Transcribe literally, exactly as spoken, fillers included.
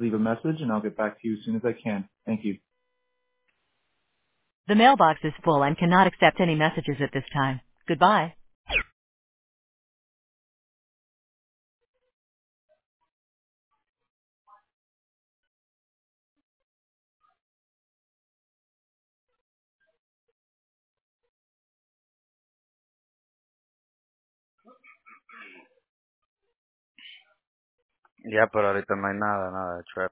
leave a message and I'll get back to you as soon as I can. Thank you. The mailbox is full and cannot accept any messages at this time. Goodbye. Ya, pero ahorita no hay nada, nada de trap.